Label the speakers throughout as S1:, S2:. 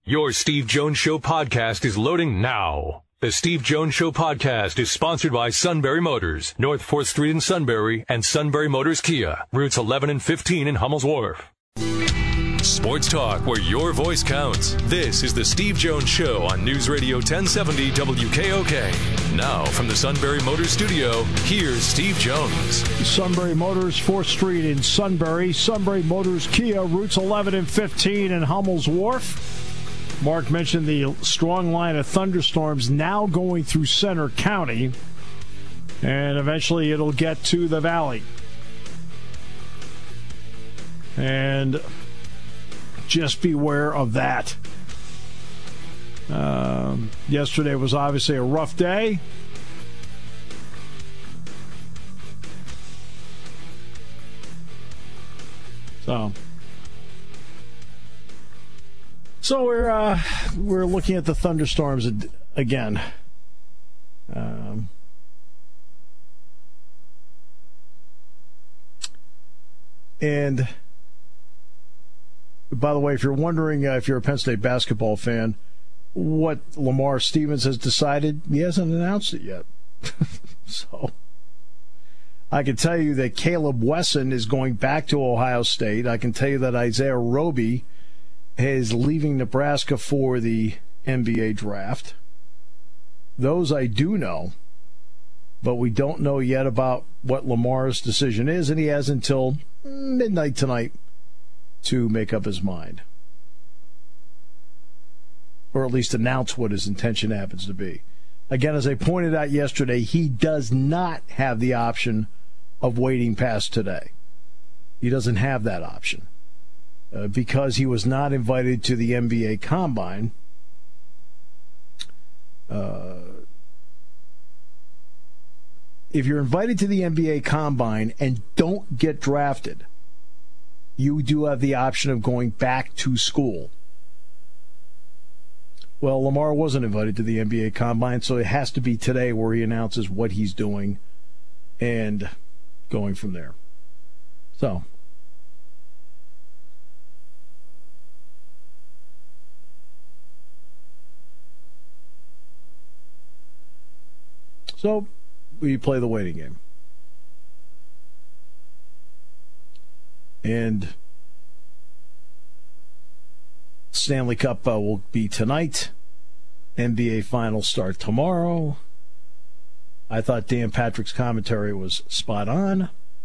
S1: Your Steve Jones Show podcast is loading now. The Steve Jones Show podcast is sponsored by Sunbury Motors, North 4th Street in Sunbury, and Sunbury Motors Kia, routes 11 and 15 in Hummel's Wharf. Sports talk where your voice counts. This is the Steve Jones Show on News Radio 1070 WKOK. Now from the Sunbury Motors studio, here's Steve Jones.
S2: Sunbury Motors, 4th Street in Sunbury. Sunbury Motors Kia, routes 11 and 15 in Hummel's Wharf. Mark mentioned the strong line of thunderstorms now going through Center County, and eventually it'll get to the valley. And just beware of that. Yesterday was obviously a rough day. So we're looking at the thunderstorms again. And by the way, if you're wondering if you're a Penn State basketball fan, what Lamar Stevens has decided, he hasn't announced it yet. So I can tell you that Caleb Wesson is going back to Ohio State. I can tell you that Isaiah Roby is leaving Nebraska for the NBA draft. Those I do know, but we don't know yet about what Lamar's decision is, and he has until midnight tonight to make up his mind. Or at least announce what his intention happens to be. Again, as I pointed out yesterday, he does not have the option of waiting past today. He doesn't have that option. Because he was not invited to the NBA Combine. If you're invited to the NBA Combine and don't get drafted, you do have the option of going back to school. Well, Lamar wasn't invited to the NBA Combine, so it has to be today where he announces what he's doing and going from there. So we play the waiting game. And Stanley Cup will be tonight. NBA Finals start tomorrow. I thought Dan Patrick's commentary was spot on.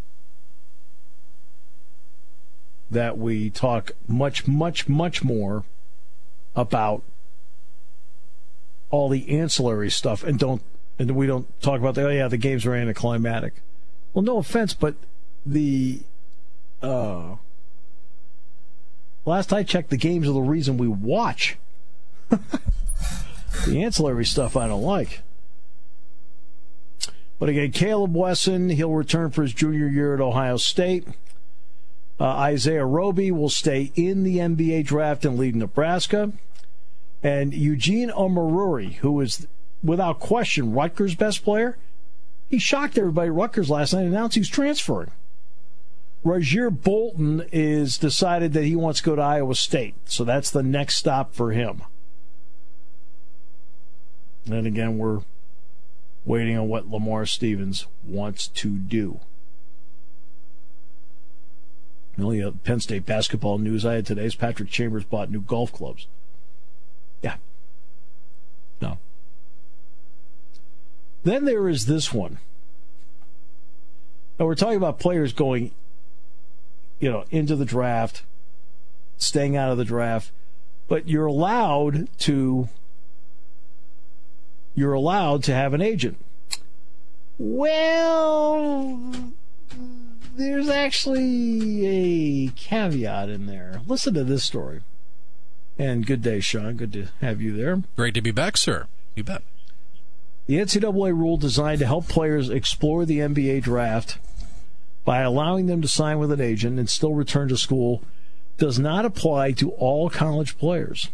S2: That we talk much, much, much more about all the ancillary stuff and we don't talk about the games are anticlimactic. Well, no offense, but the last I checked, the games are the reason we watch. The ancillary stuff I don't like. But again, Caleb Wesson, he'll return for his junior year at Ohio State. Isaiah Roby will stay in the NBA draft and lead Nebraska. And Eugene Omoruyi, who is without question Rutgers' best player, he shocked everybody at Rutgers last night and announced he's transferring. Rozier Bolton is decided that he wants to go to Iowa State, so that's the next stop for him. And again, we're waiting on what Lamar Stevens wants to do. The only Penn State basketball news I had today is Patrick Chambers bought new golf clubs. Yeah. No. Then there is this one. Now we're talking about players going, into the draft, staying out of the draft, but you're allowed to have an agent. Well, there's actually a caveat in there. Listen to this story. And good day, Sean. Good to have you there.
S3: Great to be back, sir. You bet.
S2: The NCAA rule designed to help players explore the NBA draft by allowing them to sign with an agent and still return to school does not apply to all college players.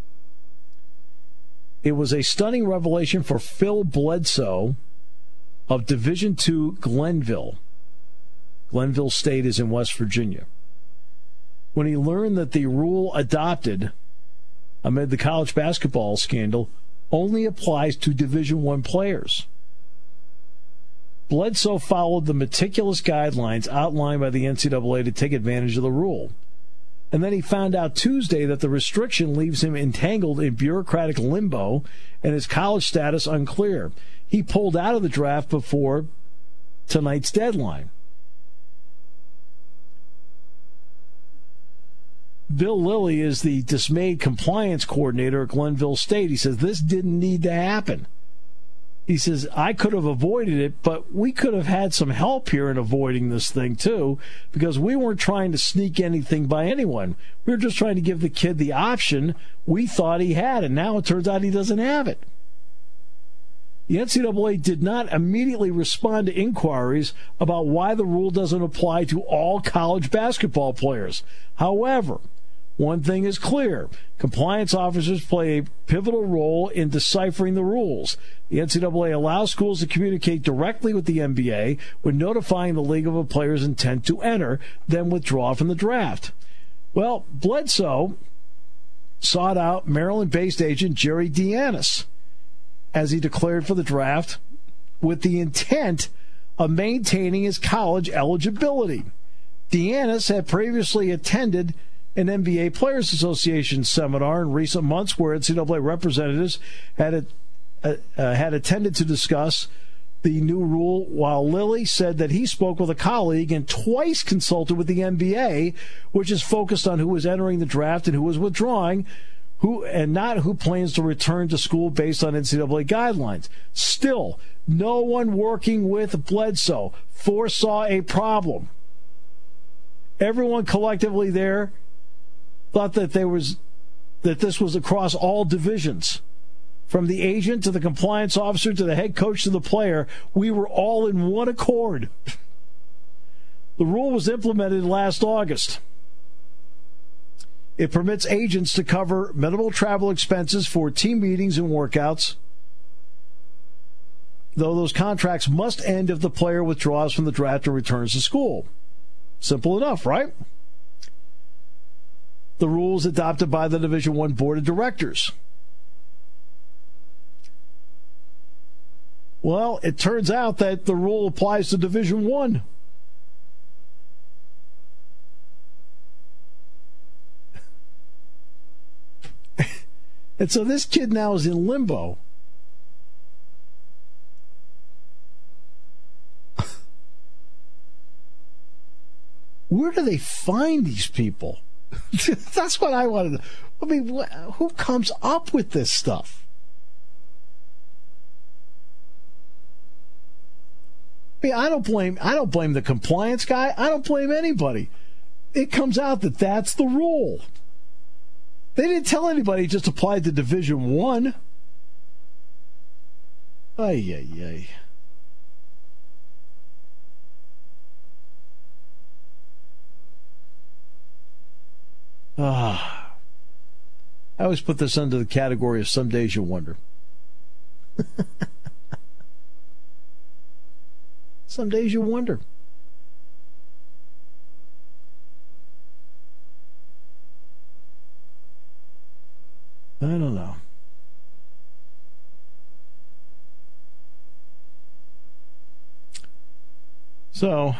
S2: It was a stunning revelation for Phil Bledsoe of Division II Glenville. Glenville State is in West Virginia. When he learned that the rule adopted amid the college basketball scandal only applies to Division I players. Bledsoe followed the meticulous guidelines outlined by the NCAA to take advantage of the rule. And then he found out Tuesday that the restriction leaves him entangled in bureaucratic limbo and his college status unclear. He pulled out of the draft before tonight's deadline. Bill Lilly is the dismayed compliance coordinator at Glenville State. He says, this didn't need to happen. He says, I could have avoided it, but we could have had some help here in avoiding this thing, too, because we weren't trying to sneak anything by anyone. We were just trying to give the kid the option we thought he had, and now it turns out he doesn't have it. The NCAA did not immediately respond to inquiries about why the rule doesn't apply to all college basketball players. However, one thing is clear. Compliance officers play a pivotal role in deciphering the rules. The NCAA allows schools to communicate directly with the NBA when notifying the league of a player's intent to enter, then withdraw from the draft. Well, Bledsoe sought out Maryland-based agent Jerry Deanis as he declared for the draft with the intent of maintaining his college eligibility. Deanis had previously attended an NBA Players Association seminar in recent months where NCAA representatives had attended to discuss the new rule, while Lilly said that he spoke with a colleague and twice consulted with the NBA, which is focused on who was entering the draft and who was withdrawing, and not who plans to return to school based on NCAA guidelines. Still, no one working with Bledsoe foresaw a problem. Everyone collectively there thought that this was across all divisions. From the agent to the compliance officer to the head coach to the player, we were all in one accord. The rule was implemented last August. It permits agents to cover minimal travel expenses for team meetings and workouts, though those contracts must end if the player withdraws from the draft and returns to school. Simple enough, right? The rules adopted by the Division I Board of Directors. Well, it turns out that the rule applies to Division I. And so this kid now is in limbo. Where do they find these people? That's what I wanted to. I mean, who comes up with this stuff? I mean, I don't blame the compliance guy. I don't blame anybody. It comes out that that's the rule. They didn't tell anybody, just applied to Division I. Ay, ay, ay. I always put this under the category of some days you wonder. Some days you wonder. I don't know. So,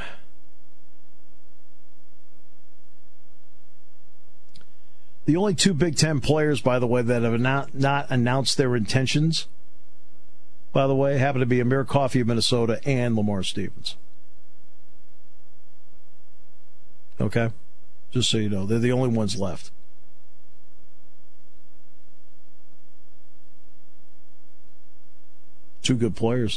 S2: the only two Big Ten players, by the way, that have not announced their intentions, by the way, happen to be Amir Coffey of Minnesota and Lamar Stevens. Okay? Just so you know, they're the only ones left. Two good players.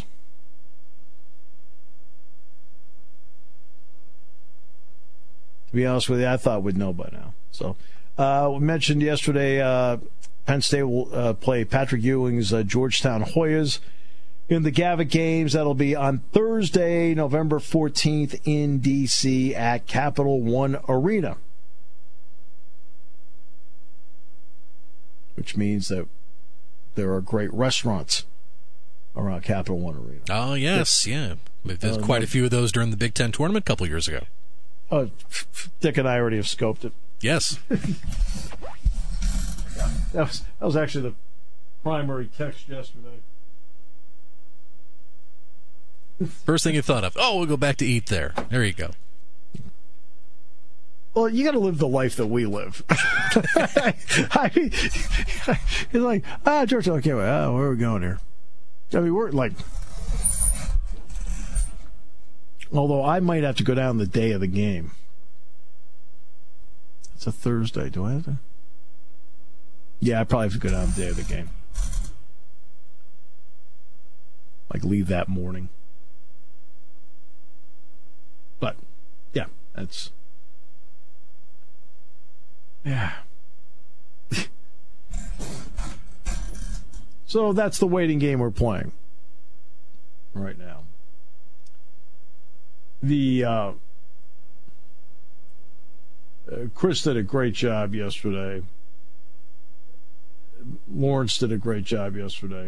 S2: To be honest with you, I thought we'd know by now. So, we mentioned yesterday Penn State will play Patrick Ewing's Georgetown Hoyas in the Gavitt Games. That'll be on Thursday, November 14th in D.C. at Capital One Arena. Which means that there are great restaurants around Capital One Arena.
S3: Oh, yes, yeah. There's quite a few of those during the Big Ten tournament a couple of years ago.
S2: Dick and I already have scoped it.
S3: Yes.
S2: That was actually the primary text yesterday.
S3: First thing you thought of, we'll go back to eat there. There you go.
S2: Well, you got to live the life that we live. I mean, it's like, George, okay, where are we going here? I mean, we're like, although I might have to go down the day of the game. It's a Thursday. Do I have to? Yeah, I probably have to go down the day of the game. Like, leave that morning. But, yeah, that's... Yeah. So that's the waiting game we're playing right now. The Chris did a great job yesterday. Lawrence did a great job yesterday.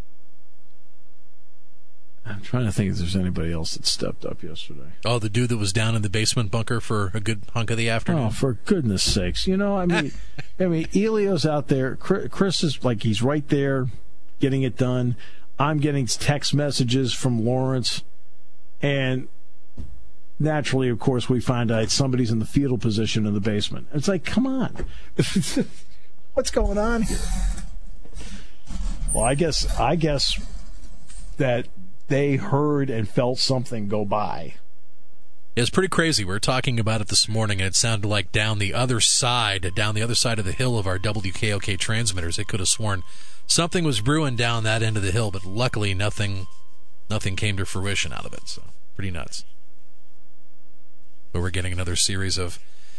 S2: I'm trying to think if there's anybody else that stepped up yesterday.
S3: Oh, the dude that was down in the basement bunker for a good hunk of the afternoon.
S2: Oh, for goodness sakes. I mean, Elio's out there. Chris is like, he's right there getting it done. I'm getting text messages from Lawrence. And naturally, of course, we find out somebody's in the fetal position in the basement. It's like, come on. What's going on here? Well, I guess that they heard and felt something go by.
S3: It's pretty crazy. We were talking about it this morning, and it sounded like down the other side of the hill of our WKOK transmitters, they could have sworn something was brewing down that end of the hill, but luckily nothing came to fruition out of it. So pretty nuts. But we're getting another series of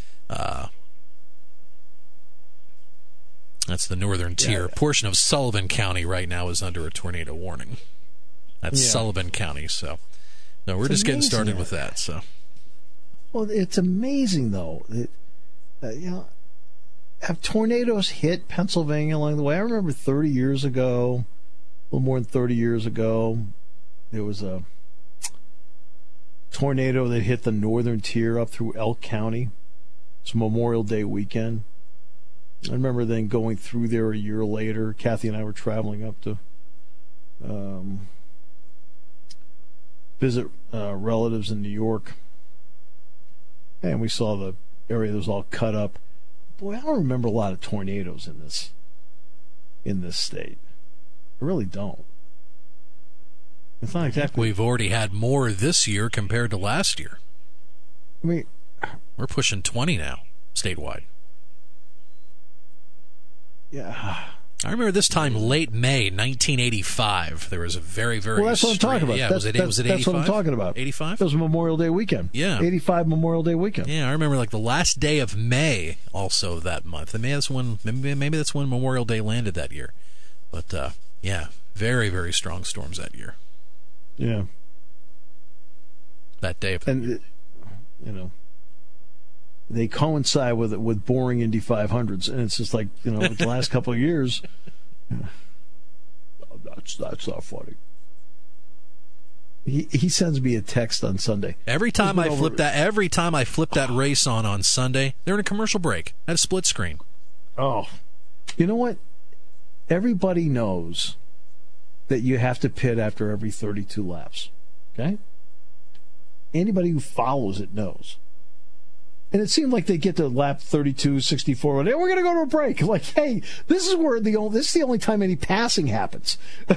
S3: that's the northern tier.
S2: Yeah.
S3: Portion of Sullivan County right now is under a tornado warning. That's Sullivan County. So, no, we're just getting started with that. So,
S2: well, it's amazing though. Have tornadoes hit Pennsylvania along the way? I remember 30 years ago, a little more than 30 years ago, there was a tornado that hit the northern tier up through Elk County. It's Memorial Day weekend. I remember then going through there a year later. Kathy and I were traveling up to visit relatives in New York, and we saw the area that was all cut up. Boy, I don't remember a lot of tornadoes in this state. I really don't. It's not exactly.
S3: We've already had more this year compared to last year.
S2: I mean,
S3: we're pushing 20 now statewide.
S2: Yeah.
S3: I remember this time late May 1985. There was a very, very...
S2: Well, that's what I'm talking about.
S3: Yeah, was it 85?
S2: That's what I'm talking about.
S3: 85?
S2: That was Memorial Day weekend.
S3: Yeah.
S2: 85 Memorial Day weekend.
S3: Yeah, I remember like the last day of May also that month. Maybe that's when Memorial Day landed that year. But, yeah, very, very strong storms that year.
S2: Yeah.
S3: That day.
S2: And, they coincide with boring Indy 500s, and it's just like, with the last couple of years, that's not funny. He sends me a text on Sunday.
S3: Every time I flip that race on Sunday, they're in a commercial break at a split screen.
S2: Oh, you know what? Everybody knows that you have to pit after every 32 laps. Okay? Anybody who follows it knows. And it seemed like they get to lap 32, 64. Hey, we're going to go to a break. Like, hey, this is the only time any passing happens.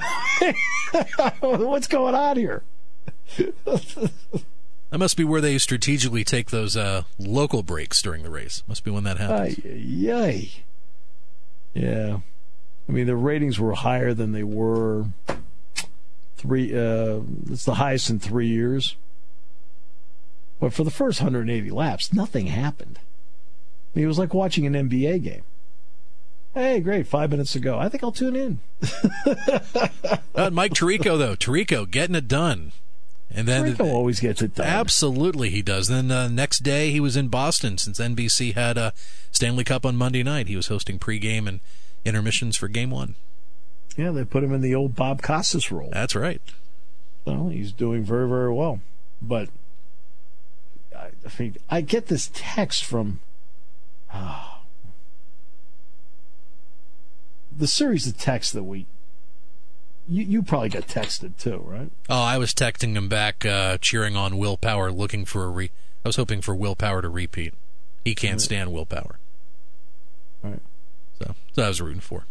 S2: What's going on here?
S3: That must be where they strategically take those local breaks during the race. Must be when that happens.
S2: Yay. Yeah. I mean, the ratings were higher than they were. It's the highest in 3 years. But for the first 180 laps, nothing happened. I mean, it was like watching an NBA game. Hey, great, 5 minutes to go. I think I'll tune in.
S3: Mike Tirico, though. Tirico getting it done. And then
S2: Tirico always gets it done.
S3: Absolutely, he does. Then the next day, he was in Boston since NBC had a Stanley Cup on Monday night. He was hosting pregame and intermissions for Game 1.
S2: Yeah, they put him in the old Bob Costas role.
S3: That's right.
S2: Well, he's doing very, very well. But I get this text from the series of texts that you probably got texted too, right?
S3: Oh, I was texting him back, cheering on Will Power, looking for I was hoping for Will Power to repeat. He can't stand Will Power.
S2: Right.
S3: So I was rooting for.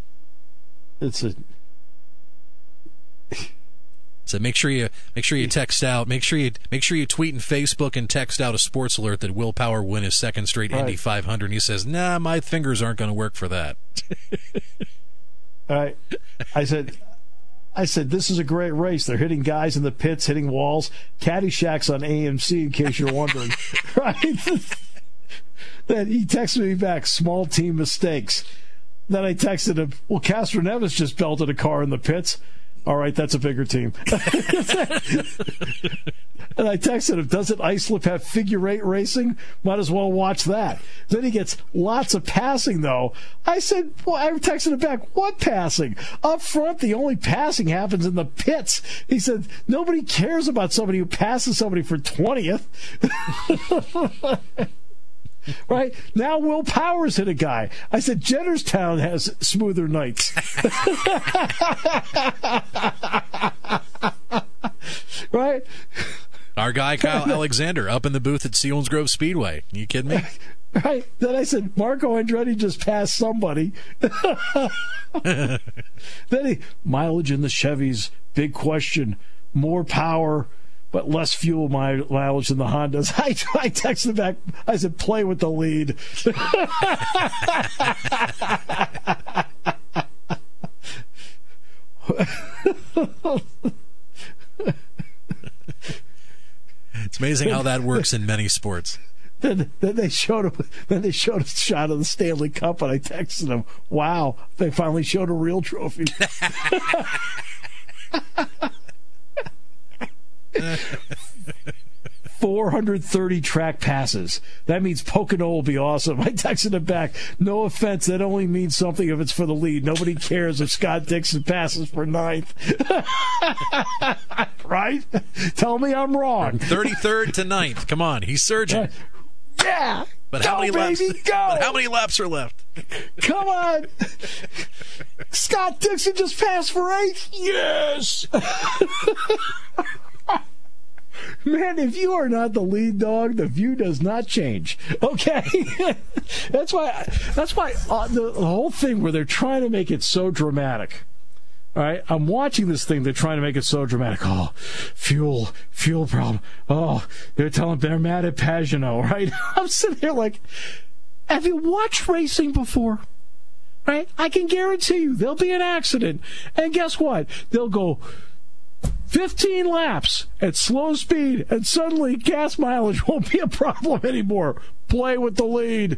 S3: So make sure you text out. Make sure you tweet and Facebook and text out a sports alert that Will Power win his second straight Indy 500. And he says, "Nah, my fingers aren't going to work for that."
S2: All right. I said, this is a great race. They're hitting guys in the pits, hitting walls. Caddyshack's on AMC, in case you're wondering. Right? Then he texted me back, small team mistakes. Then I texted him, well, Castroneves just belted a car in the pits. All right, that's a bigger team. And I texted him, doesn't Islip have figure eight racing? Might as well watch that. Then he gets lots of passing, though. I said, well, I texted him back, what passing? Up front, the only passing happens in the pits. He said, nobody cares about somebody who passes somebody for 20th. Right? Now Will Powers hit a guy. I said, Jennerstown has smoother nights. Right?
S3: Our guy, Kyle Alexander, up in the booth at Selinsgrove Speedway. You kidding me?
S2: Right. Then I said, Marco Andretti just passed somebody. Then mileage in the Chevys, big question. More power, but less fuel mileage than the Hondas. I texted back. I said, play with the lead.
S3: It's amazing how that works in many sports.
S2: Then they showed a shot of the Stanley Cup, and I texted them, wow, they finally showed a real trophy. 430 track passes. That means Pocono will be awesome. I texted him back. No offense, that only means something if it's for the lead. Nobody cares if Scott Dixon passes for ninth. Right? Tell me I'm wrong.
S3: 33rd to 9th. Come on, he's surging.
S2: Yeah.
S3: But how many laps?
S2: Baby, go.
S3: But how many laps are left?
S2: Come on. Scott Dixon just passed for 8th. Yes. Man, if you are not the lead dog, the view does not change. Okay, that's why the whole thing where they're trying to make it so dramatic. All right, I'm watching this thing. They're trying to make it so dramatic. Oh, fuel problem. Oh, they're mad at Pagenaud. Right? I'm sitting there like, have you watched racing before? Right? I can guarantee you there'll be an accident, and guess what? They'll go 15 laps at slow speed, and suddenly gas mileage won't be a problem anymore. Play with the lead.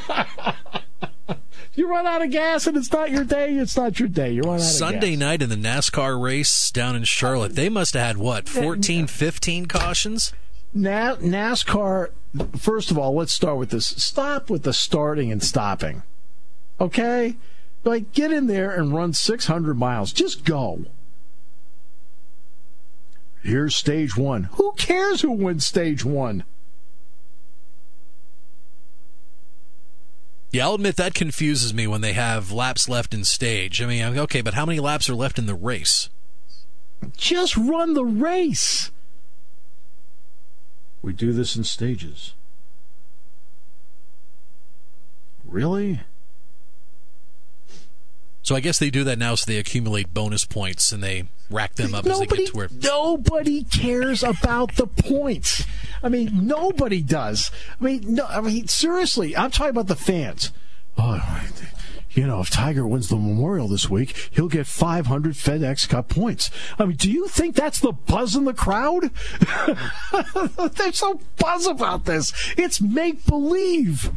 S2: You run out of gas and it's not your day, it's not your day. You run out of gas.
S3: Sunday night in the NASCAR race down in Charlotte, they must have had, 14, 15 cautions?
S2: NASCAR, first of all, let's start with this. Stop with the starting and stopping. Okay? Like, get in there and run 600 miles. Just go. Here's stage one. Who cares who wins stage one?
S3: Yeah, I'll admit that confuses me when they have laps left in stage. I mean, okay, but how many laps are left in the race?
S2: Just run the race. We do this in stages. Really?
S3: So I guess they do that now so they accumulate bonus points and they rack them up as they get to where...
S2: Nobody cares about the points. I mean, nobody does. Seriously, I'm talking about the fans. Oh, if Tiger wins the Memorial this week, he'll get 500 FedEx Cup points. I mean, do you think that's the buzz in the crowd? They're so buzz about this. It's make-believe.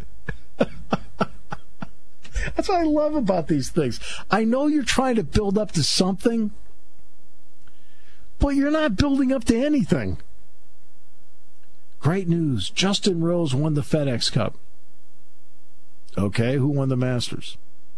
S2: That's what I love about these things. I know you're trying to build up to something, but you're not building up to anything. Great news. Justin Rose won the FedEx Cup. Okay, who won the Masters?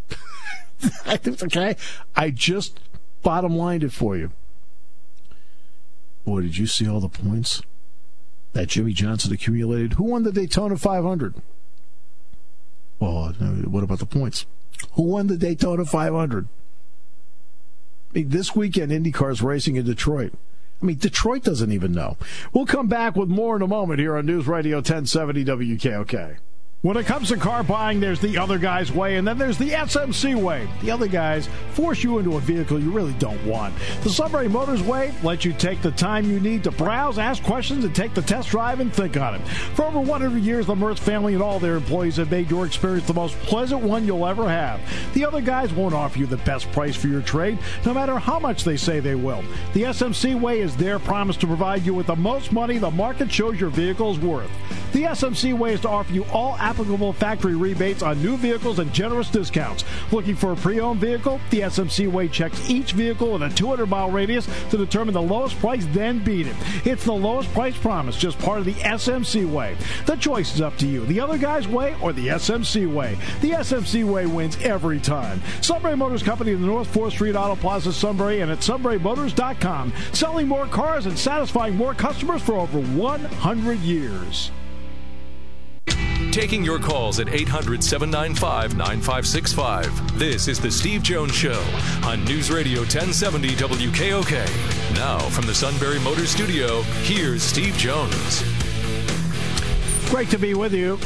S2: Okay, I just bottom lined it for you. Boy, did you see all the points that Jimmy Johnson accumulated? Who won the Daytona 500? Well, what about the points? Who won the Daytona 500? I mean, this weekend, IndyCar's racing in Detroit. I mean, Detroit doesn't even know. We'll come back with more in a moment here on News Radio 1070 WKOK. When it comes to car buying, there's the other guy's way, and then there's the SMC way. The other guys force you into a vehicle you really don't want. The Sunbury Motors way lets you take the time you need to browse, ask questions, and take the test drive and think on it. For over 100 years, the Mertz family and all their employees have made your experience the most pleasant one you'll ever have. The other guys won't offer you the best price for your trade, no matter how much they say they will. The SMC way is their promise to provide you with the most money the market shows your vehicle is worth. The SMC way is to offer you all applicable factory rebates on new vehicles and generous discounts. Looking for a pre-owned vehicle? The SMC way checks each vehicle in a 200-mile radius to determine the lowest price, then beat it. It's the lowest price promise, just part of the SMC way. The choice is up to you. The other guy's way or the SMC way. The SMC way wins every time. Sunbury Motors Company in the North 4th Street Auto Plaza, Sunbury, and at sunburymotors.com. Selling more cars and satisfying more customers for over 100 years.
S1: Taking your calls at 800-795-9565. This is the Steve Jones Show on News Radio 1070 WKOK. Now, from the Sunbury Motors Studio, here's Steve Jones.
S2: Great to be with you.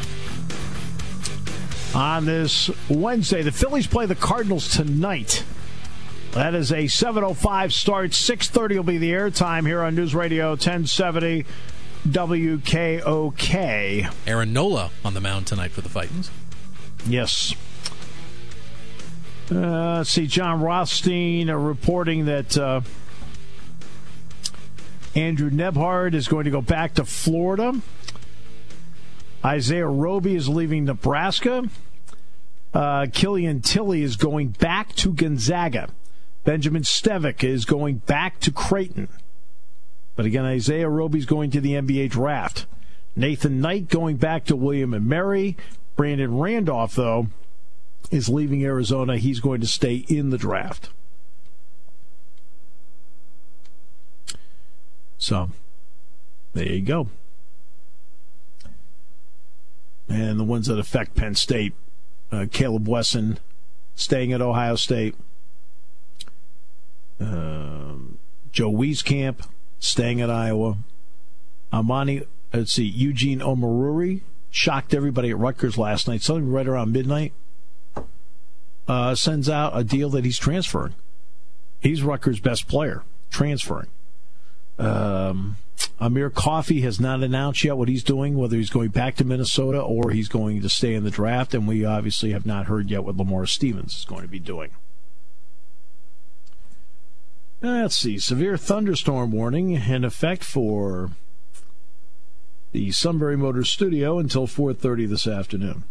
S2: On this Wednesday, the Phillies play the Cardinals tonight. That is a 7:05 start. 6:30 will be the airtime here on News Radio 1070 WKOK.
S3: Aaron Nola on the mound tonight for the Titans.
S2: Yes. Let's see. John Rothstein reporting that Andrew Nebhard is going to go back to Florida. Isaiah Roby is leaving Nebraska. Killian Tilly is going back to Gonzaga. Benjamin Stevick is going back to Creighton. But again, Isaiah Roby's going to the NBA draft. Nathan Knight going back to William & Mary. Brandon Randolph, though, is leaving Arizona. He's going to stay in the draft. So, there you go. And the ones that affect Penn State, Caleb Wesson staying at Ohio State. Joe Wieskamp staying at Iowa. Eugene Omaruri shocked everybody at Rutgers last night. Something right around midnight. Sends out a deal that he's transferring. He's Rutgers' best player, transferring. Amir Coffey has not announced yet what he's doing, whether he's going back to Minnesota or he's going to stay in the draft, and we obviously have not heard yet what Lamar Stevens is going to be doing. Let's see. Severe thunderstorm warning in effect for the Sunbury Motors studio until 4:30 this afternoon.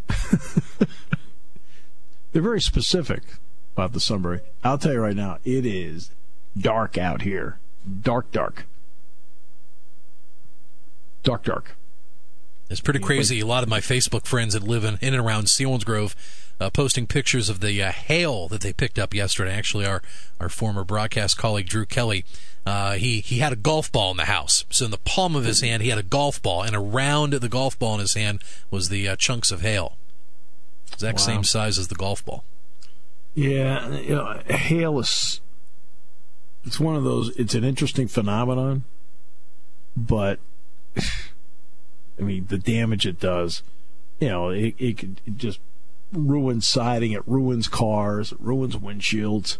S2: They're very specific about the Sunbury. I'll tell you right now, it is dark out here. Dark.
S3: It's pretty crazy. A lot of my Facebook friends that live in and around Selinsgrove posting pictures of the hail that they picked up yesterday. Actually, our former broadcast colleague, Drew Kelly, he had a golf ball in the house. So in the palm of his hand, he had a golf ball, and around the golf ball in his hand was the chunks of hail. Exact same size as the golf ball.
S2: Yeah, hail is... It's one of those... It's an interesting phenomenon, but... I mean, the damage it does, it could just ruin siding, it ruins cars, it ruins windshields.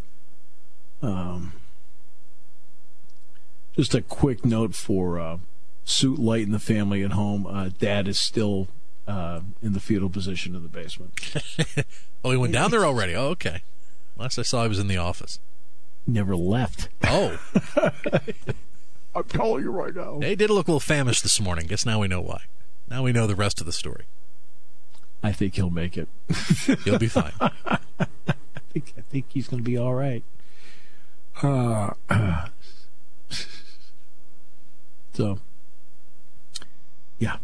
S2: Just a quick note for Suit Light and the family at home. Dad is still in the fetal position in the basement.
S3: Oh, he went down there already? Oh, okay. Last I saw, he was in the office.
S2: Never left.
S3: Oh.
S2: I'm telling you right now.
S3: They did look a little famished this morning. Guess now we know why. Now we know the rest of the story.
S2: I think he'll make it.
S3: He'll be fine.
S2: I think he's going to be all right. So, yeah.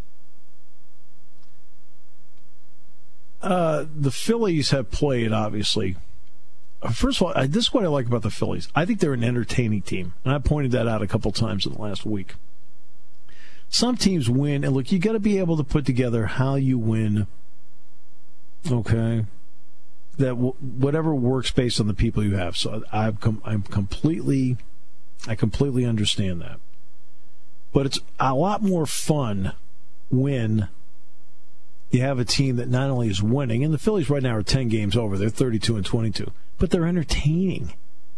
S2: The Phillies have played, obviously. First of all, this is what I like about the Phillies. I think they're an entertaining team, and I pointed that out a couple times in the last week. Some teams win, and look, you got to be able to put together how you win Okay. That whatever works based on the people you have. So I completely understand that. But it's a lot more fun when you have a team that not only is winning, and the Phillies right now are 10 games over, they're 32-22, but they're entertaining.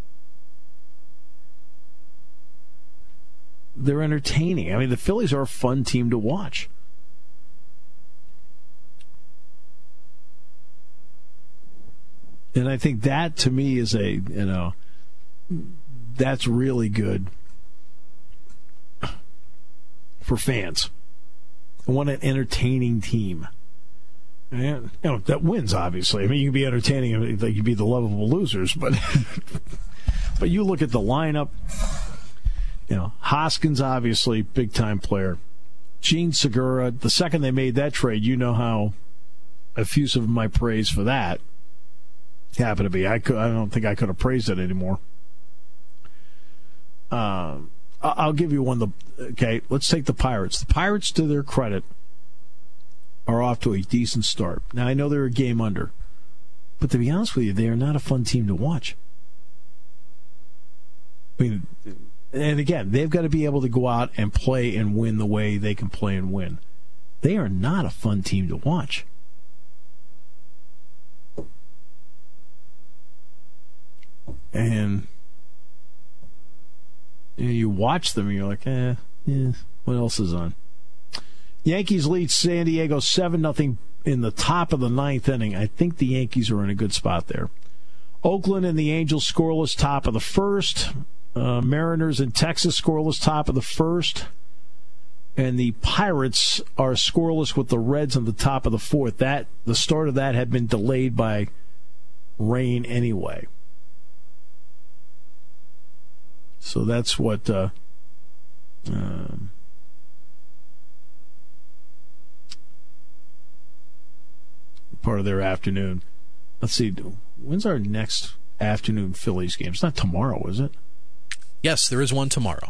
S2: They're entertaining. I mean, the Phillies are a fun team to watch. And I think that, to me, is that's really good for fans. I want an entertaining team. And, that wins, obviously. I mean, you can be entertaining, like you be the lovable losers, but but you look at the lineup. Hoskins, obviously, big-time player. Gene Segura, the second they made that trade, you know how effusive of my praise for that happened to be. I don't think I could have praised it anymore. I'll give you one. Okay, let's take the Pirates. The Pirates, to their credit, are off to a decent start. Now, I know they're a game under, but to be honest with you, they are not a fun team to watch. I mean, and again, they've got to be able to go out and play and win the way they can play and win. They are not a fun team to watch. And you watch them and you're like, what else is on? Yankees lead San Diego 7-0 in the top of the ninth inning. I think the Yankees are in a good spot there. Oakland and the Angels scoreless top of the first. Mariners and Texas scoreless top of the first. And the Pirates are scoreless with the Reds on the top of the fourth. The start of that had been delayed by rain anyway. So that's what part of their afternoon. Let's see. When's our next afternoon Phillies game? It's not tomorrow, is it?
S3: Yes, there is one tomorrow.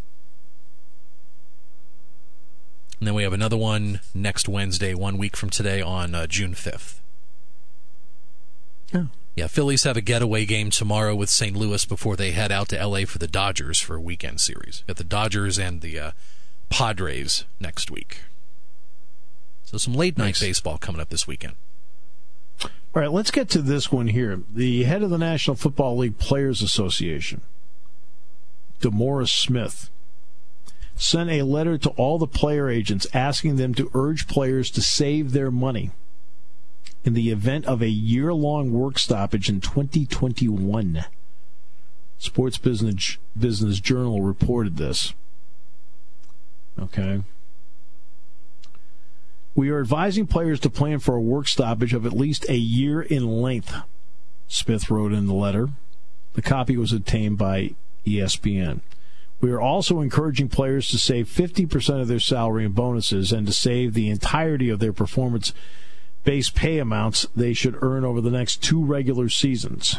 S3: And then we have another one next Wednesday, 1 week from today, on June 5th.
S2: Yeah.
S3: Yeah, Phillies have a getaway game tomorrow with St. Louis before they head out to L.A. for the Dodgers for a weekend series. Got the Dodgers and the Padres next week. So some late-night baseball coming up this weekend.
S2: All right, let's get to this one here. The head of the National Football League Players Association, DeMaurice Smith, sent a letter to all the player agents asking them to urge players to save their money in the event of a year-long work stoppage in 2021. Sports Business Journal reported this. Okay. We are advising players to plan for a work stoppage of at least a year in length, Smith wrote in the letter. The copy was obtained by ESPN. We are also encouraging players to save 50% of their salary and bonuses and to save the entirety of their performance-based pay amounts they should earn over the next 2 regular seasons.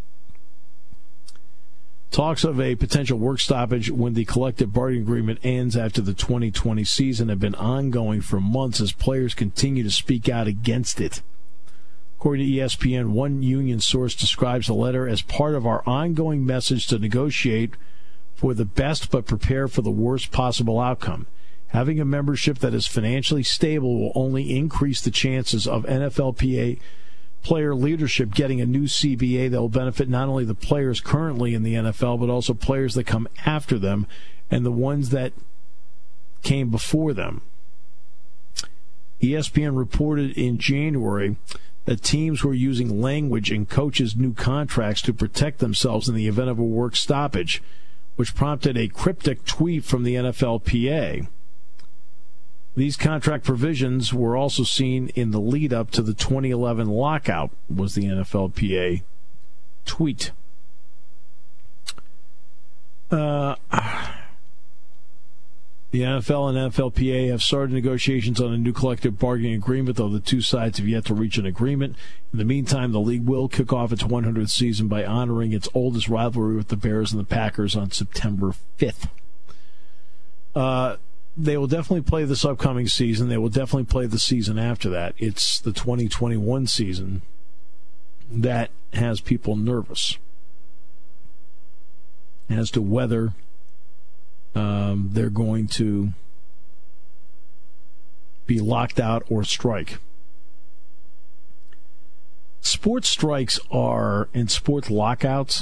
S2: Talks of a potential work stoppage when the collective bargaining agreement ends after the 2020 season have been ongoing for months as players continue to speak out against it. According to ESPN, one union source describes the letter as part of our ongoing message to negotiate for the best but prepare for the worst possible outcome. Having a membership that is financially stable will only increase the chances of NFLPA player leadership getting a new CBA that will benefit not only the players currently in the NFL, but also players that come after them and the ones that came before them. ESPN reported in January that teams were using language in coaches' new contracts to protect themselves in the event of a work stoppage, which prompted a cryptic tweet from the NFLPA. These contract provisions were also seen in the lead-up to the 2011 lockout, was the NFLPA tweet. The NFL and NFLPA have started negotiations on a new collective bargaining agreement, though the two sides have yet to reach an agreement. In the meantime, the league will kick off its 100th season by honoring its oldest rivalry with the Bears and the Packers on September 5th. they will definitely play this upcoming season. They will definitely play the season after that. It's the 2021 season that has people nervous as to whether they're going to be locked out or strike. Sports strikes are, and sports lockouts,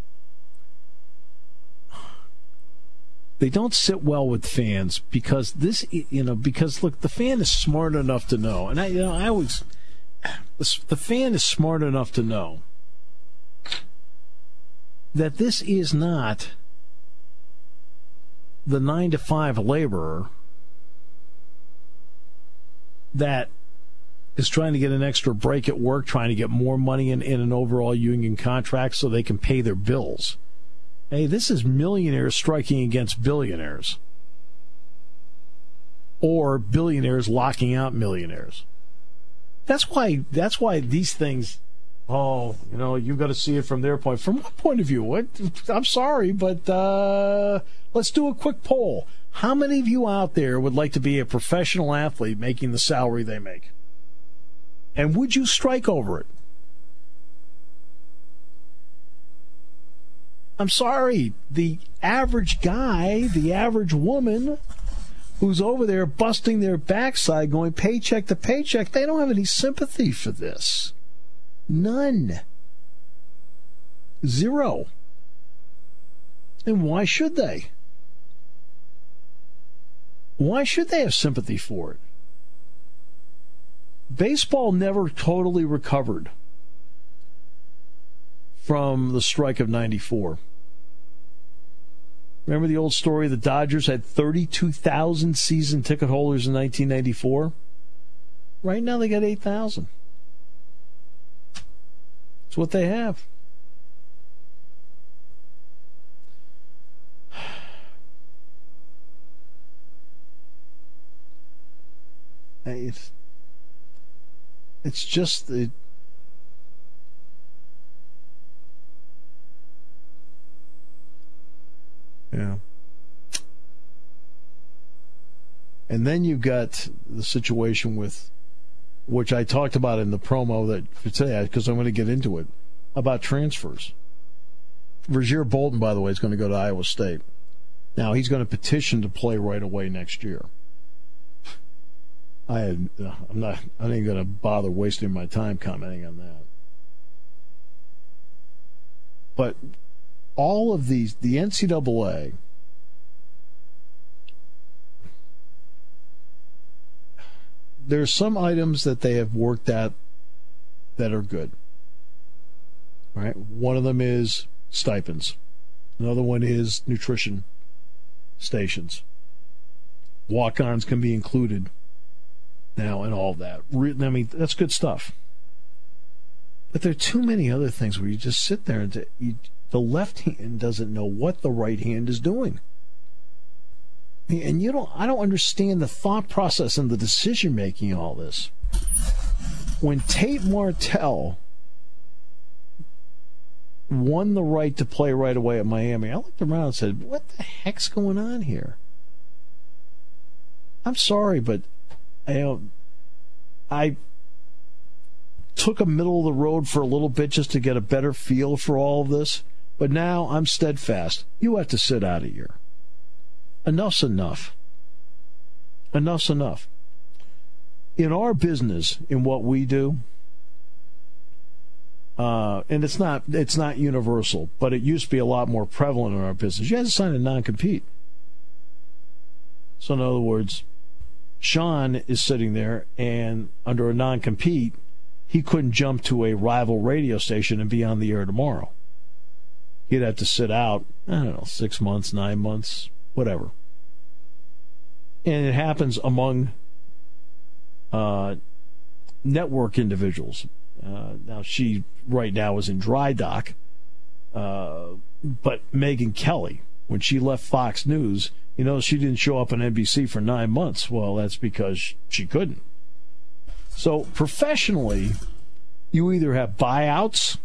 S2: they don't sit well with fans because because look, the fan is smart enough to know, and the fan is smart enough to know that this is not the 9-to-5 laborer that is trying to get an extra break at work, trying to get more money in an overall union contract so they can pay their bills. Hey, this is millionaires striking against billionaires. Or billionaires locking out millionaires. That's why these things, you've got to see it from their point. From what point of view? I'm sorry, but let's do a quick poll. How many of you out there would like to be a professional athlete making the salary they make? And would you strike over it? I'm sorry, the average guy, the average woman who's over there busting their backside going paycheck to paycheck, they don't have any sympathy for this. None. Zero. And why should they? Why should they have sympathy for it? Baseball never totally recovered from the strike of 94. Remember the old story? The Dodgers had 32,000 season ticket holders in 1994. Right now they got 8,000. That's what they have. It's just the. Yeah. And then you've got the situation with, which I talked about in the promo that for today, because I'm going to get into it, about transfers. Rozier Bolton, by the way, is going to go to Iowa State. Now, he's going to petition to play right away next year. I ain't going to bother wasting my time commenting on that. But all of these, the NCAA, there's some items that they have worked at that are good. Right? One of them is stipends. Another one is nutrition stations. Walk-ons can be included now and all that. I mean, that's good stuff. But there are too many other things where you just sit there and the left hand doesn't know what the right hand is doing. And I don't understand the thought process and the decision making in all this. When Tate Martell won the right to play right away at Miami, I looked around and said, what the heck's going on here? I'm sorry, but I took a middle of the road for a little bit just to get a better feel for all of this, but now I'm steadfast. You have to sit out a year. Enough's enough. Enough's enough. In our business, in what we do, and it's not universal, but it used to be a lot more prevalent in our business. You had to sign a non-compete. So in other words, Sean is sitting there, and under a non-compete, he couldn't jump to a rival radio station and be on the air tomorrow. He'd have to sit out, 6 months, 9 months, whatever. And it happens among network individuals. Now, she right now is in dry dock, but Megyn Kelly, when she left Fox News, she didn't show up on NBC for 9 months. Well, that's because she couldn't. So professionally, you either have buyouts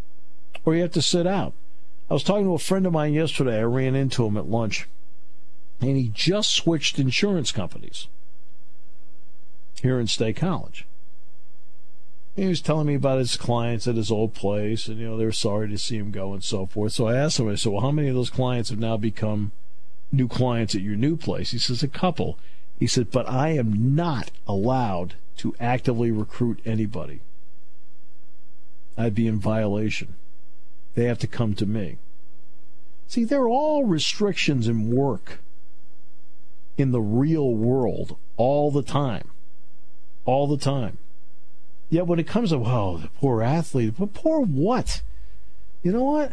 S2: or you have to sit out. I was talking to a friend of mine yesterday. I ran into him at lunch. And he just switched insurance companies here in State College. He was telling me about his clients at his old place, and, they were sorry to see him go and so forth. So I asked him, I said, well, how many of those clients have now become new clients at your new place? He says, a couple. He said, but I am not allowed to actively recruit anybody. I'd be in violation. They have to come to me. See, there are all restrictions in work in the real world all the time. All the time. Yet when it comes to, the poor athlete, but poor what? You know what?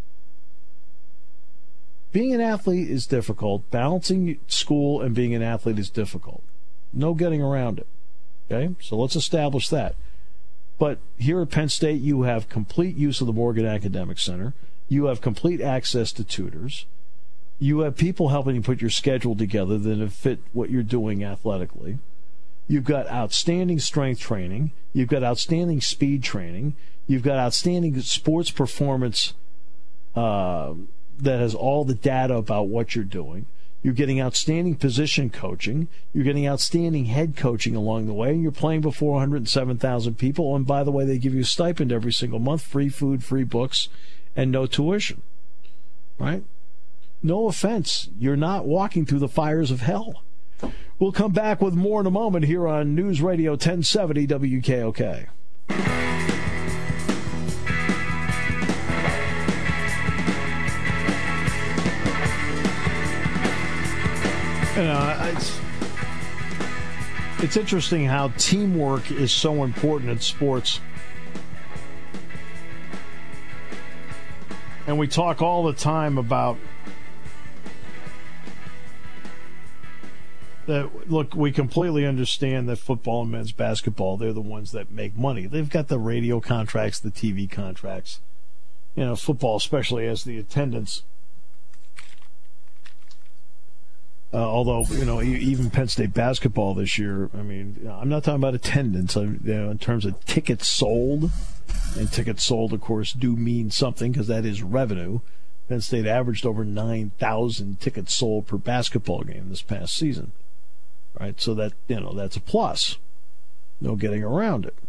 S2: Being an athlete is difficult. Balancing school and being an athlete is difficult. No getting around it. Okay? So let's establish that. But here at Penn State, you have complete use of the Morgan Academic Center. You have complete access to tutors. You have people helping you put your schedule together that fit what you're doing athletically. You've got outstanding strength training. You've got outstanding speed training. You've got outstanding sports performance that has all the data about what you're doing. You're getting outstanding position coaching. You're getting outstanding head coaching along the way. You're playing before 107,000 people. And by the way, they give you a stipend every single month, free food, free books, and no tuition. Right? No offense. You're not walking through the fires of hell. We'll come back with more in a moment here on News Radio 1070 WKOK. It's interesting how teamwork is so important in sports. And we talk all the time about that. Look, we completely understand that football and men's basketball, they're the ones that make money. They've got the radio contracts, the TV contracts. Football especially has the attendance. Although, even Penn State basketball this year, I'm not talking about attendance. In terms of tickets sold, and tickets sold, of course, do mean something because that is revenue. Penn State averaged over 9,000 tickets sold per basketball game this past season. Right? So that, that's a plus. No getting around it.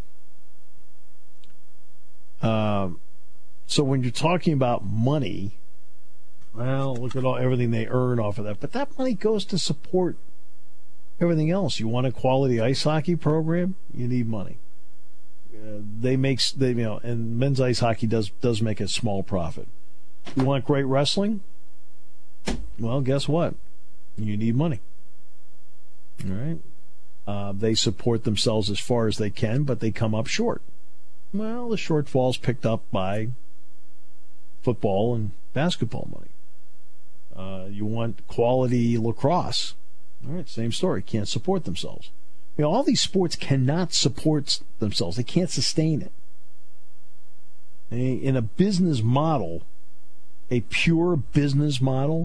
S2: So when you're talking about money, well, look at everything they earn off of that. But that money goes to support everything else. You want a quality ice hockey program? You need money. And men's ice hockey does make a small profit. You want great wrestling? Well, guess what? You need money. All right. They support themselves as far as they can, but they come up short. Well, the shortfall's picked up by football and basketball money. You want quality lacrosse. All right, same story. Can't support themselves. All these sports cannot support themselves. They can't sustain it. In a business model, a pure business model,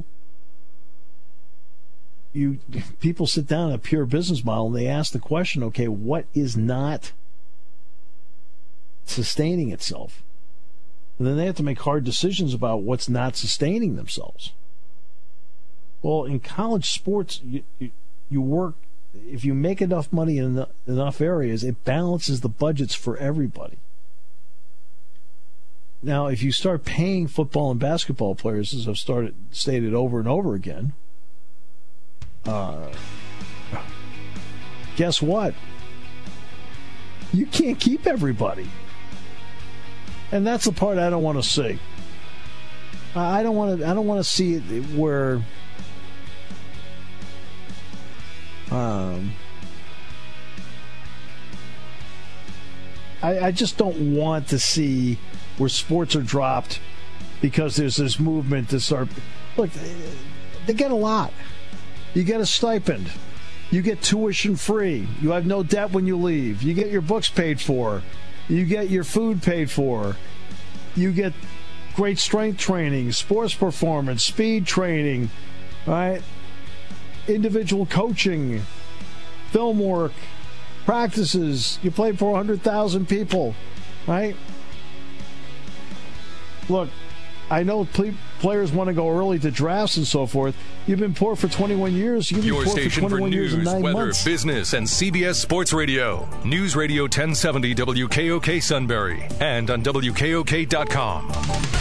S2: people sit down in a pure business model and they ask the question, okay, what is not sustaining itself? And then they have to make hard decisions about what's not sustaining themselves. Well, in college sports, you work, if you make enough money in enough areas, it balances the budgets for everybody. Now, if you start paying football and basketball players, as I've stated over and over again, guess what? You can't keep everybody. And that's the part I don't want to see. I don't want to see it where I just don't want to see where sports are dropped because there's this movement to start. Look, they get a lot. You get a stipend. You get tuition free. You have no debt when you leave. You get your books paid for. You get your food paid for. You get great strength training, sports performance, speed training, right? Individual coaching, film work, practices. You play for 100,000 people, right? Look, I know players want to go early to drafts and so forth. You've been poor for 21 years. You've been
S1: Your
S2: poor
S1: station
S2: for 21
S1: for
S2: years and
S1: news,
S2: 9
S1: weather,
S2: months.
S1: business, and CBS Sports Radio. News Radio 1070 WKOK Sunbury and on WKOK.com.